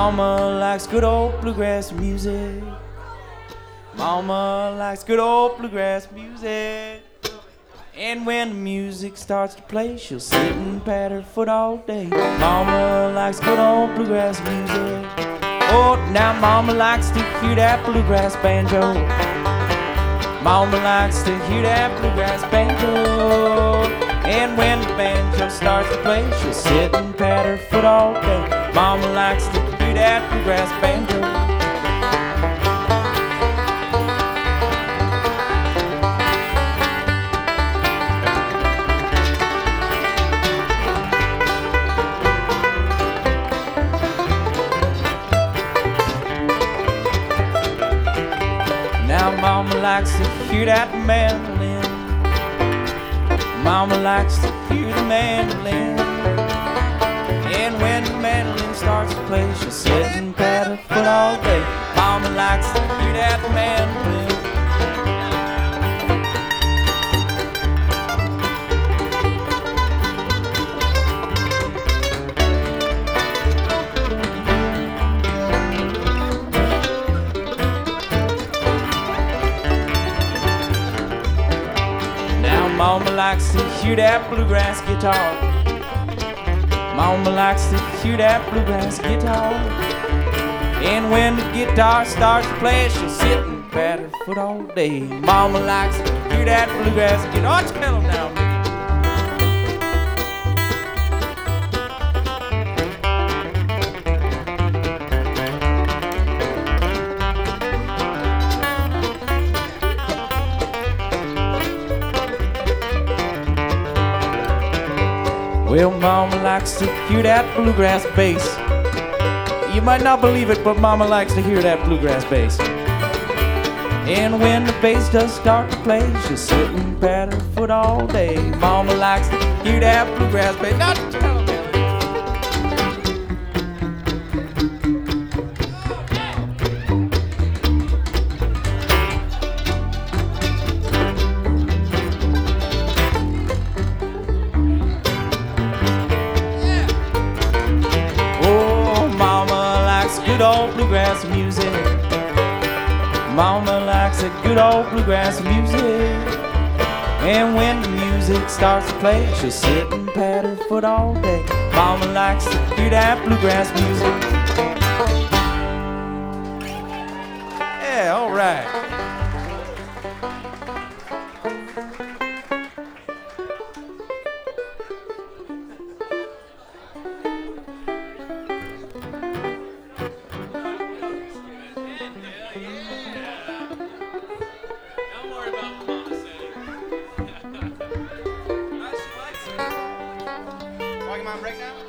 Mama likes good old bluegrass music. Mama likes good old bluegrass music. And when the music starts to play, she'll sit and pat her foot all day. Mama likes good old bluegrass music. Oh, now Mama likes to hear that bluegrass banjo. Mama likes to hear that bluegrass banjo. And when the banjo starts to play, she'll sit and pat her foot all day. Mama likes to hear that bluegrass banjo. Now Mama likes to hear that mandolin. Mama likes to hear the mandolin. And when the mandolin starts to play, she'll sit and pat her foot all day. Mama likes to hear that mandolin. Mama likes to hear that bluegrass guitar. Mama likes to hear that bluegrass guitar. And when the guitar starts to play, she'll sit and pat her foot all day. Mama likes to hear that bluegrass guitar. Oh, tell 'em now, Mickey. Well, Mama likes to hear that bluegrass bass. You might not believe it, but Mama likes to hear that bluegrass bass. And when the bass does start to play, she'll sit and pat her foot all day. Mama likes to hear that bluegrass bass. Not to tell 'em. Good old bluegrass music. Mama likes a good old bluegrass music. And when the music starts to play, she'll sit and pat her foot all day. Mama likes to hear that bluegrass music. Yeah, all right. Walking my break now?